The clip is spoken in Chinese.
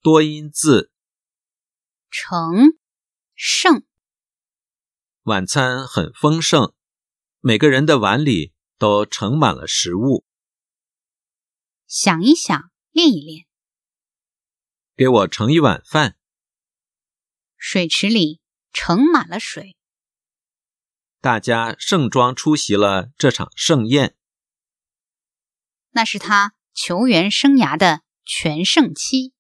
多音字。 盛，盛。 晚餐很丰盛，每个人的碗里都盛满了食物。 想一想，练一练。 给我盛一碗饭。 水池里盛满了水。 大家盛装出席了这场盛宴。 那是他球员生涯的全盛期。